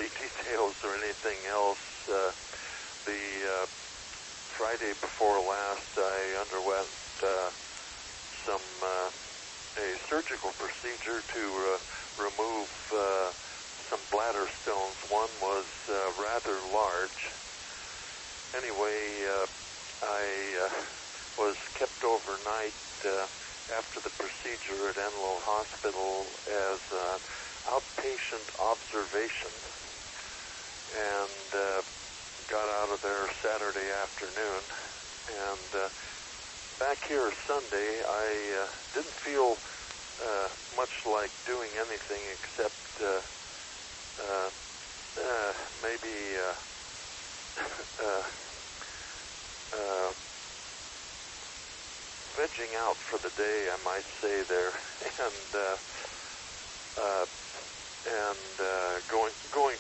any details or anything else. The Friday before last, I underwent a surgical procedure to remove some bladder stones. One was rather large. Anyway, I was kept overnight after the procedure at Enloe Hospital as outpatient observation, and got out of there Saturday afternoon. And back here Sunday, I didn't feel much like doing anything except maybe vegging out for the day, I might say there, and going